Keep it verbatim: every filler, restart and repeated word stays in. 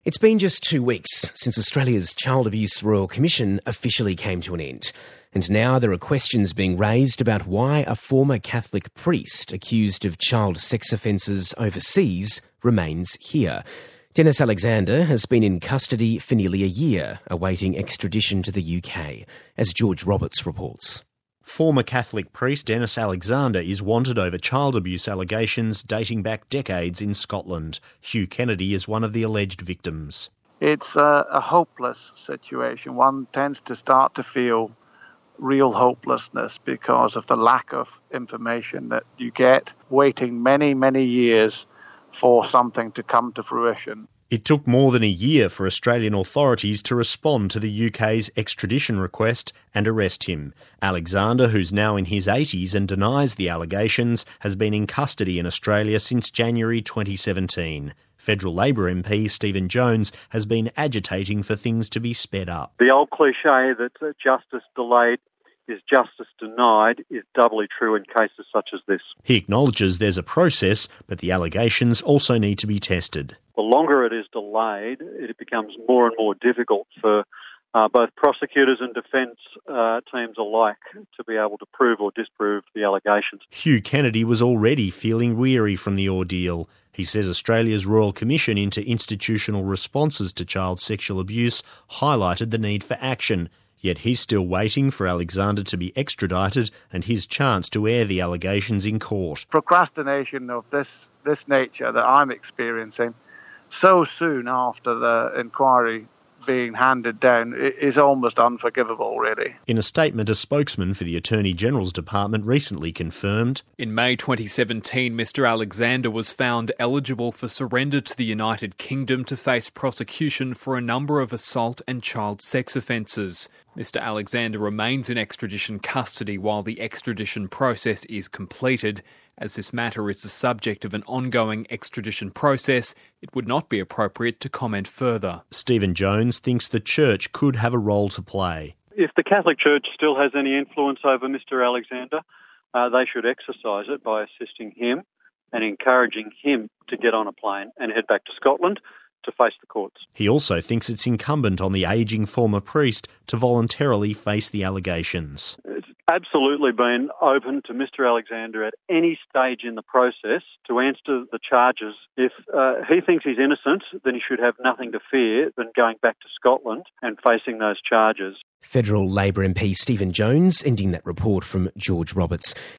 It's been just two weeks since Australia's Child Abuse Royal Commission officially came to an end. And now there are questions being raised about why a former Catholic priest accused of child sex offences overseas remains here. Dennis Alexander has been in custody for nearly a year, awaiting extradition to the U K, as George Roberts reports. Former Catholic priest Dennis Alexander is wanted over child abuse allegations dating back decades in Scotland. Hugh Kennedy is one of the alleged victims. It's a, a hopeless situation. One tends to start to feel real hopelessness because of the lack of information that you get, waiting many, many years for something to come to fruition. It took more than a year for Australian authorities to respond to the U K's extradition request and arrest him. Alexander, who's now in his eighties and denies the allegations, has been in custody in Australia since January twenty seventeen. Federal Labor M P Stephen Jones has been agitating for things to be sped up. The old cliche that uh, justice delayed is justice denied is doubly true in cases such as this. He acknowledges there's a process, but the allegations also need to be tested. The longer it is delayed, it becomes more and more difficult for uh, both prosecutors and defence uh, teams alike to be able to prove or disprove the allegations. Hugh Kennedy was already feeling weary from the ordeal. He says Australia's Royal Commission into institutional responses to child sexual abuse highlighted the need for action. Yet he's still waiting for Alexander to be extradited and his chance to air the allegations in court. Procrastination of this, this nature that I'm experiencing so soon after the inquiry being handed down is almost unforgivable, really. In a statement, a spokesman for the Attorney General's Department recently confirmed, in May twenty seventeen, Mr Alexander was found eligible for surrender to the United Kingdom to face prosecution for a number of assault and child sex offences. Mr Alexander remains in extradition custody while the extradition process is completed. As this matter is the subject of an ongoing extradition process, it would not be appropriate to comment further. Stephen Jones thinks the Church could have a role to play. If the Catholic Church still has any influence over Mr Alexander, uh, they should exercise it by assisting him and encouraging him to get on a plane and head back to Scotland to face the courts. He also thinks it's incumbent on the ageing former priest to voluntarily face the allegations. It's absolutely been open to Mr Alexander at any stage in the process to answer the charges. If uh, he thinks he's innocent, then he should have nothing to fear than going back to Scotland and facing those charges. Federal Labor M P Stephen Jones ending that report from George Roberts.